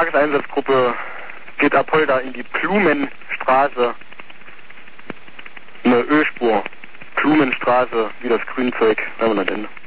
Tageseinsatzgruppe geht Apolda in die Blumenstraße. Eine Ölspur. Blumenstraße, wie das Grünzeug, Ende.